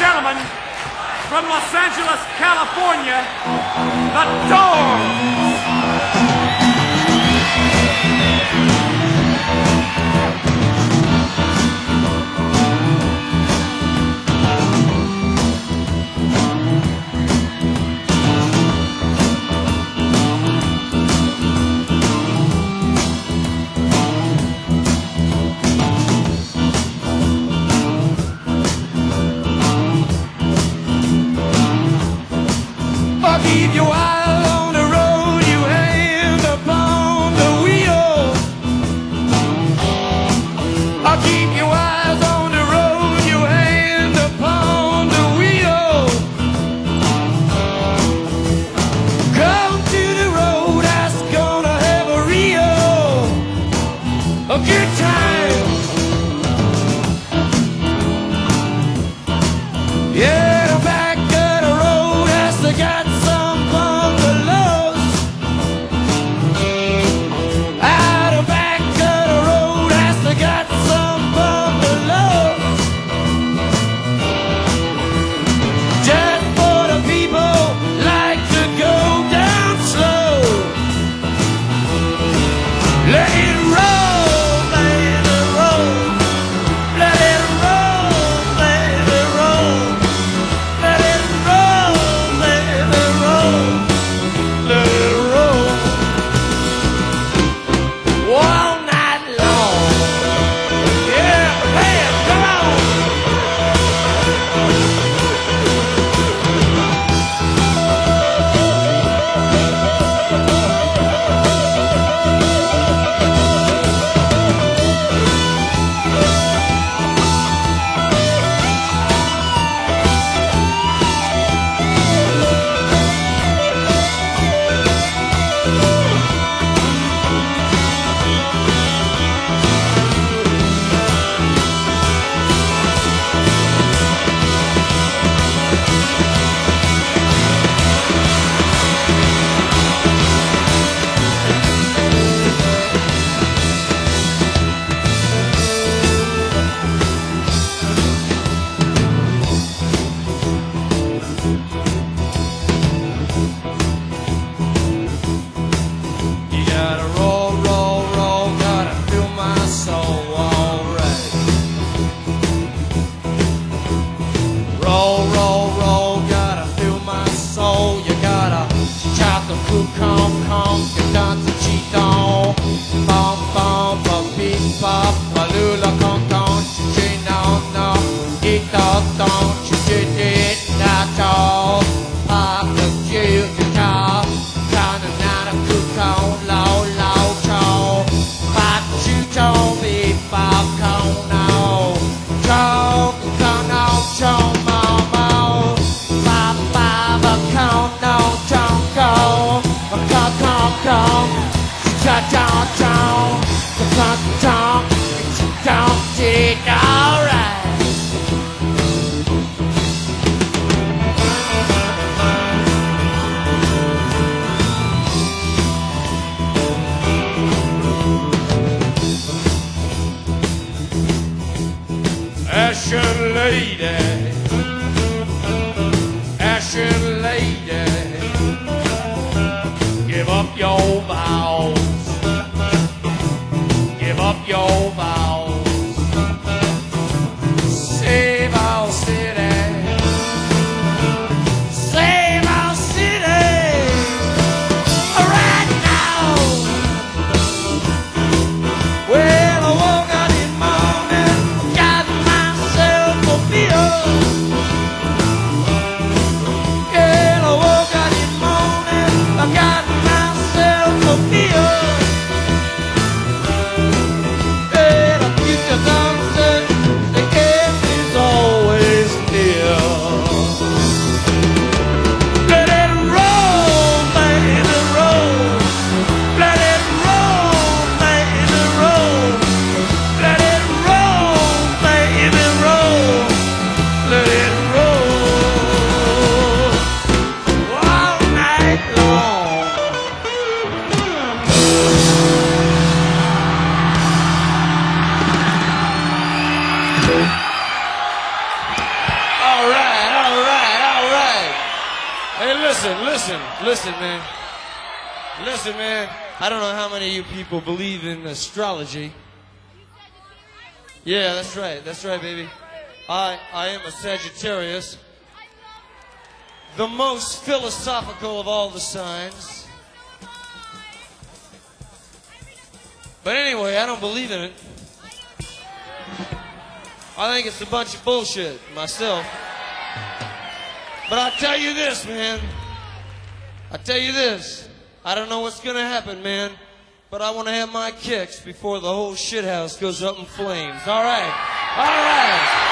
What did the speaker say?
gentlemen, from Los Angeles, California, the Doors! Keep your eye on the road, you hand upon the wheel. I'll keep your eyes on the road, you hand upon the wheel. Come to the road, that's gonna have a good time. Yeah, the back of the road has to get Ashen lady, ashen lady, give up your vows, give up your vows, save our city, save our city, right now. Well, I woke up this morning, got myself a beer. Yeah, I woke up this morning, I got myself a beer. Listen, man. Listen, man. I don't know how many of you people believe in astrology. Yeah, that's right, baby. I am a Sagittarius. The most philosophical of all the signs. But anyway, I don't believe in it. I think it's a bunch of bullshit myself. But I tell you this, man. I tell you this. I don't know what's gonna happen, man. But I want to have my kicks before the whole shithouse goes up in flames. All right.